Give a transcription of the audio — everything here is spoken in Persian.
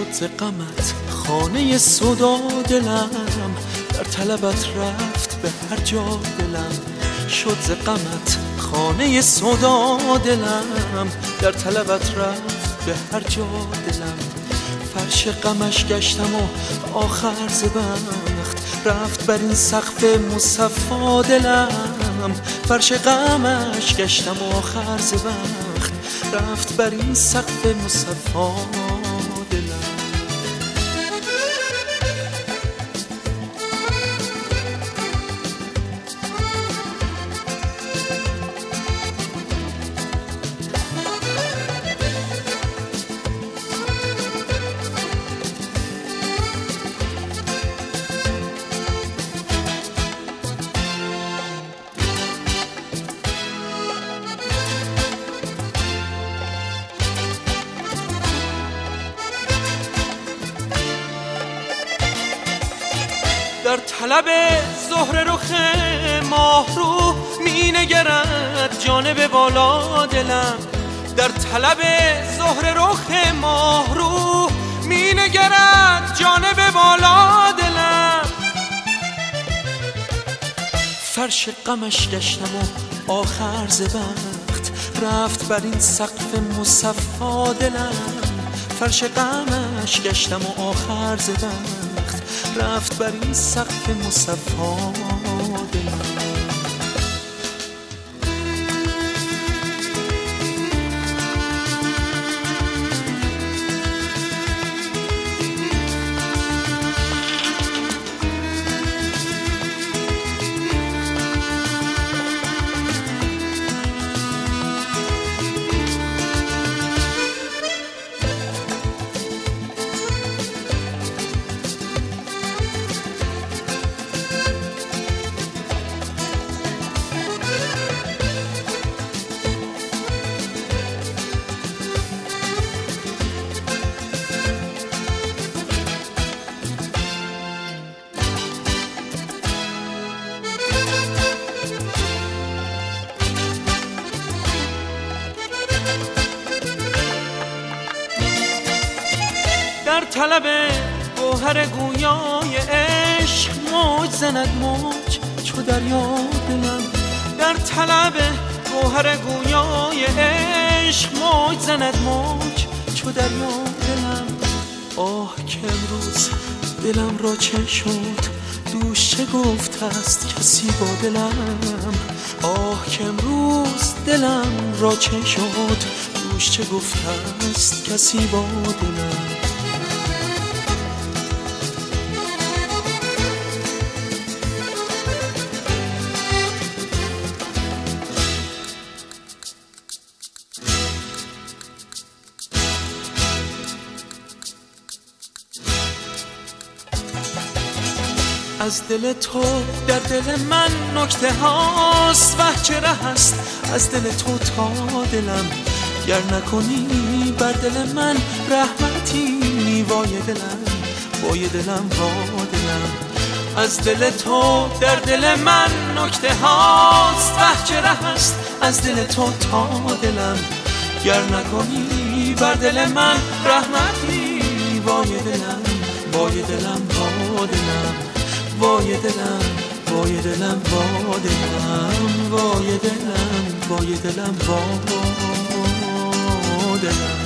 ز غمت خانه سودا دلم، در طلبت رفت به هر جا دلم. شد ز غمت خانه سودا دلم، در طلبت رفت به هر جا دلم. فرش غمش گشتم و آخر ز بخت رفت بر این سقف مصفا دلم. فرش غمش گشتم و آخر ز بخت رفت بر این سقف مصفا دلم. در طلب زهر رخ ماه رو می نگرد جانب بالا دلم. در طلب زهر رخ ماه رو می نگرد جانب بالا دلم. فرش غمش گشتم و آخر ز بخت رفت بر این سقف مصفا دلم. فرش غمش گشتم و آخر ز بخت رفت بر این سقف مصفا دلم. در طلب گوهر گویای عشق موج زند موج چو دریا دلم. در طلب گوهر گویای عشق موج زند موج چو دریا دلم. آه که امروز دلم را چه شد دوش چه گفته است کسی با دلم. آه که امروز دلم را چه شد دوش چه گفته است کسی با دلم. از دل تو در دل من نکته هاست وه چه ره است از دل تو تا دلم. گر نکنی بر دل من رحمتی وای دلم وای دلم وا دلم. از دل تو در دل من نکته هاست وه چه ره است از دل تو تا دلم. گر نکنی بر دل من رحمتی وای دلم وای دلم وا دلم وای دلم وای دلم وا دلم وای دلم وای دلم وا دلم.